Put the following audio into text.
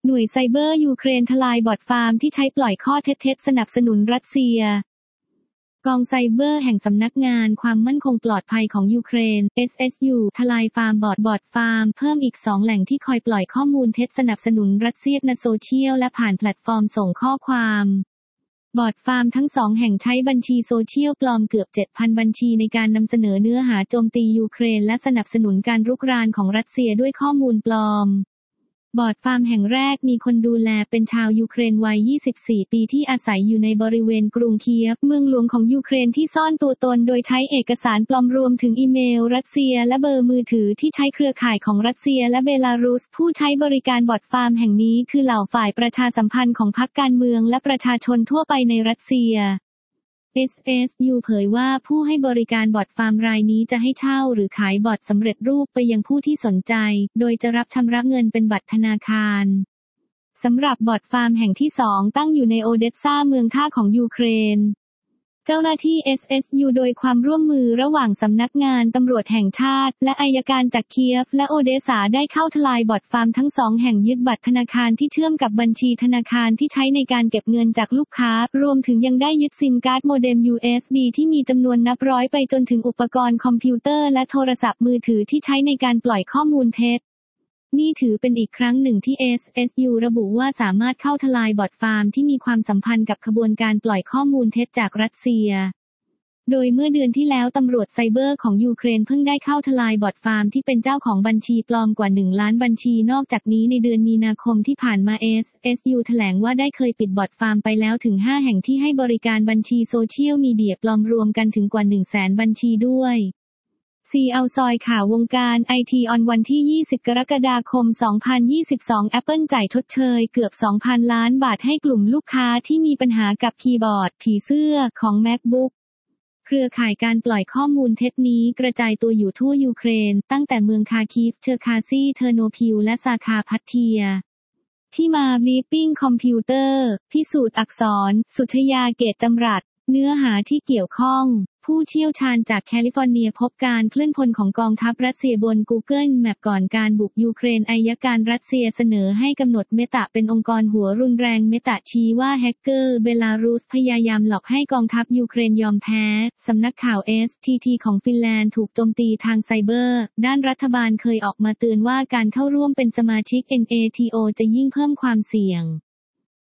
หน่วยไซเบอร์ยูเครนทลายบอทฟาร์มที่ใช้ปล่อยข้อเท็จสนับสนุนรัสเซียกองไซเบอร์แห่งสำนักงานความมั่นคงปลอดภัยของยูเครน SSU ทลายฟาร์มบอทฟาร์มเพิ่มอีก2แหล่งที่คอยปล่อยข้อมูลเท็จสนับสนุนรัสเซียในโซเชียลและผ่านแพลตฟอร์มส่งข้อความบอทฟาร์มทั้ง2แห่งใช้บัญชีโซเชียลปลอมเกือบ 7,000 บัญชีในการนำเสนอเนื้อหาโจมตียูเครนและสนับสนุนการรุกรานของรัสเซียด้วยข้อมูลปลอมบอทฟาร์มแห่งแรกมีคนดูแลเป็นชาวยูเครนวัย 24 ปีที่อาศัยอยู่ในบริเวณกรุงเคียฟเมืองหลวงของยูเครนที่ซ่อนตัวตนโดยใช้เอกสารปลอมรวมถึงอีเมลรัสเซียและเบอร์มือถือที่ใช้เครือข่ายของรัสเซียและเบลารุสผู้ใช้บริการบอทฟาร์มแห่งนี้คือเหล่าฝ่ายประชาสัมพันธ์ของพรรคการเมืองและประชาชนทั่วไปในรัสเซียSSU เผยว่าผู้ให้บริการบอทฟาร์มรายนี้จะให้เช่าหรือขายบอทสำเร็จรูปไปยังผู้ที่สนใจโดยจะรับชำระเงินเป็นบัตรธนาคารสำหรับบอทฟาร์มแห่งที่2ตั้งอยู่ในโอเดสซาเมืองท่าของยูเครนเจ้าหน้าที่ SSU โดยความร่วมมือระหว่างสำนักงานตำรวจแห่งชาติและอัยการจากเคียฟและโอเดสาได้เข้าทลายบอทฟาร์มทั้ง2แห่งยึดบัตรธนาคารที่เชื่อมกับบัญชีธนาคารที่ใช้ในการเก็บเงินจากลูกค้ารวมถึงยังได้ยึดซิมการ์ดโมเด็ม USB ที่มีจำนวนนับร้อยไปจนถึงอุปกรณ์คอมพิวเตอร์และโทรศัพท์มือถือที่ใช้ในการปล่อยข้อมูลเท็จนี่ถือเป็นอีกครั้งหนึ่งที่ SSU ระบุว่าสามารถเข้าทลายบอทฟาร์มที่มีความสัมพันธ์กับขบวนการปล่อยข้อมูลเท็จจากรัสเซียโดยเมื่อเดือนที่แล้วตำรวจไซเบอร์ของยูเครนเพิ่งได้เข้าทลายบอทฟาร์มที่เป็นเจ้าของบัญชีปลอมกว่า1 ล้านบัญชีนอกจากนี้ในเดือนมีนาคมที่ผ่านมา SSU แถลงว่าได้เคยปิดบอทฟาร์มไปแล้วถึง5แห่งที่ให้บริการบัญชีโซเชียลมีเดียปลอมรวมกันถึงกว่า 100,000 บัญชีด้วยเอาซอยข่าววงการไอทีออนวันที่ 20 กรกฎาคม 2022 Apple จ่ายชดเชยเกือบ 2,000 ล้านบาทให้กลุ่มลูกค้าที่มีปัญหากับคีย์บอร์ดผีเสื้อของ MacBook เครือข่ายการปล่อยข้อมูลเท็จนี้กระจายตัวอยู่ทั่วยูเครนตั้งแต่เมืองคาคิฟเชอร์คาซีเทอร์โนพิลและซาคาพัทเทียที่มาบลีปิ้งคอมพิวเตอร์พิสูจน์อักษรสุชยาเกตจำรัดเนื้อหาที่เกี่ยวข้องผู้เชี่ยวชาญจากแคลิฟอร์เนียพบการเคลื่อนพลของกองทัพรัสเซียบน Google Map ก่อนการบุกยูเครนอัยการรัสเซียเสนอให้กำหนดเมตาเป็นองค์กรหัวรุนแรงเมตาชี้ว่าแฮกเกอร์เบลารุสพยายามหลอกให้กองทัพยูเครนยอมแพ้สำนักข่าว STT ของฟินแลนด์ถูกโจมตีทางไซเบอร์ด้านรัฐบาลเคยออกมาเตือนว่าการเข้าร่วมเป็นสมาชิก NATO จะยิ่งเพิ่มความเสี่ยง